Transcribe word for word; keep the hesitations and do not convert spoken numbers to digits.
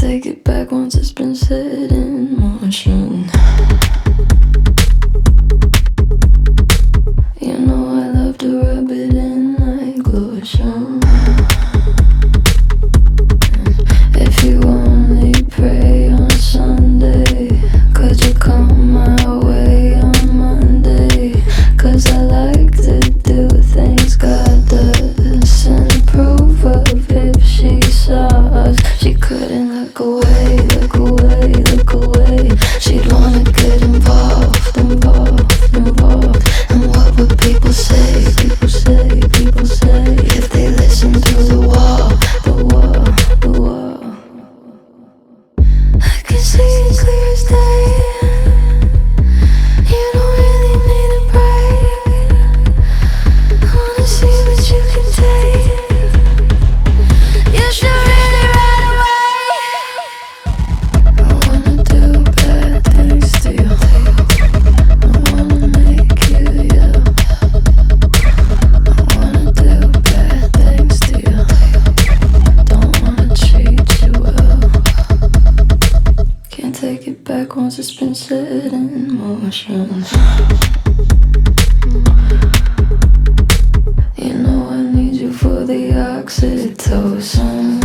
take it back once it's been set in motion. You know I love to rub it in like lotion. If you only pray on Sunday, could you come my way on Monday? Cause I like to do things God does and approve of if she saw us. She couldn't look away, look away, look away. She'd wanna get involved, involved, involved. And what would people say, people say, people say if they listen through the wall, the wall, the wall? I can see it clear as day. You don't really need a break. I wanna see what you can take. You should read it right away. I wanna do bad things to you. I wanna make you yell. I wanna do bad things to you. Don't wanna treat you well. Can't take it back once it's been set in motion. You know I need you for the oxytocin.